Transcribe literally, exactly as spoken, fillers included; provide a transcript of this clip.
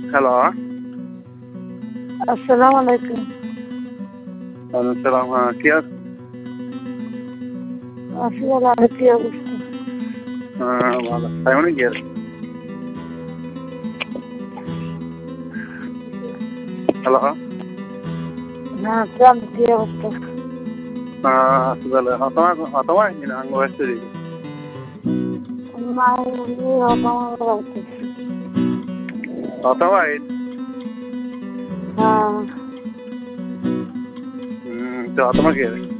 Hello. আসসালামু আলাইকুম। ওয়ালাইকুম সালাম। হ্যাঁ, কে আছেন? আছি ভালো, আর কি অবস্থা? হ্যাঁ, ভালো। সাইমনে কে আছে? হ্যালো। হ্যাঁ, কেমন কি অবস্থা? হ্যাঁ, আছি ভালো। হতমা হতমা কিনা আঙ্গ ব্যস্ত দিকে। নাই, এই আমার বাড়িতে। হতমা এই হ্যাঁ, হুম তো হতমা কে আছে?